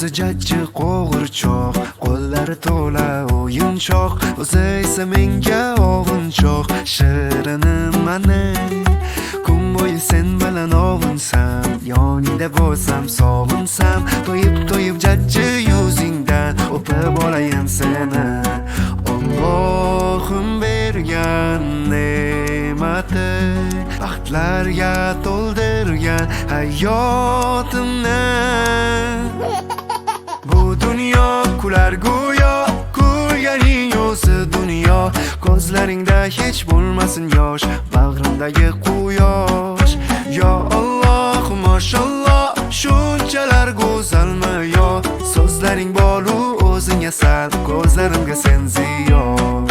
Ko'zi jajji qo'g'irchoq, qo'llari to'la o'yinchoq, o'zi esa menga ovunchoq. Shirinim mani, kun bo'yi sen bilan ovunsam, yoningda bo'lsam sovunsam, to'yib jajji yuzingdan o'pib olayin seni. Allohim bergan ne'mati, baxtlarga to'ldirgan hayotimni. Bu dunyo kular go'yo, kulganing o'zi dunyo. Ko'zlaringda hech bo'lmasin yosh, bag'rimdagi quyosh. Yo Alloh, mashalloh, shunchalar go'zalmi yo? So'zlaring bolu o'zing asal, ko'zlarimga sen ziyo.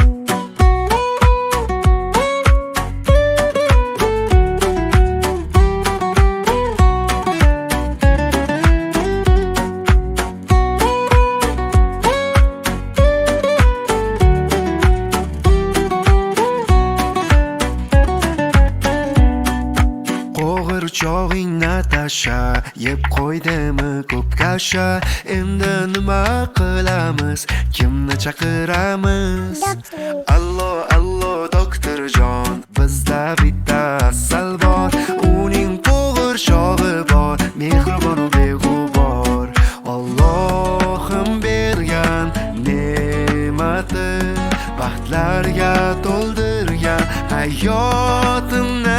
Qo'g'irchog'ing Natasha, yeb qo'ydimi ko'p kasha. Endi nima qilamiz, kimni chaqiramiz? Allo allo doktorjon, bizda bitta asal bor. Uning qo'g'irchog'i bor, mehribon u beg'ubor. Allohim bergan ne'mati, baxtlarga to'ldirgan hayotimni.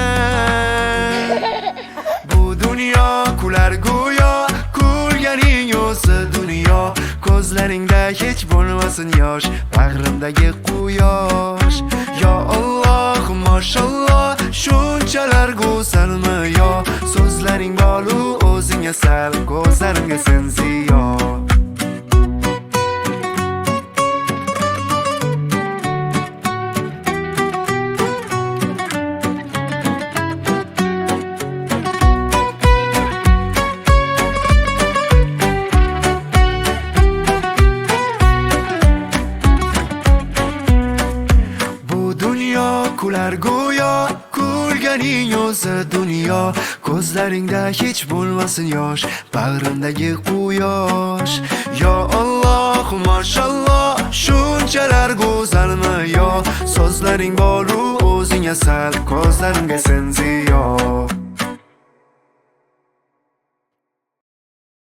Kular go'yo, kulganing o'zi dunyo. Ko'zlaringda hech bo'lmasin yosh, bag'rimdagi quyosh. Yo Alloh, mashalloh, shunchalar go'zalmi yo? So'zlaring bolu o'zing asal, ko'zlarimga sen ziyo. Kular go'yo, kulganing o'zi dunyo. Ko'zlaringda hech bo'lmasin yosh, bag'rimdagi quyosh. Yo Alloh, mashalloh, shunchalar go'zalmi yo? So'zlaring bolu o'zing asal, ko'zlarimga sen ziyo.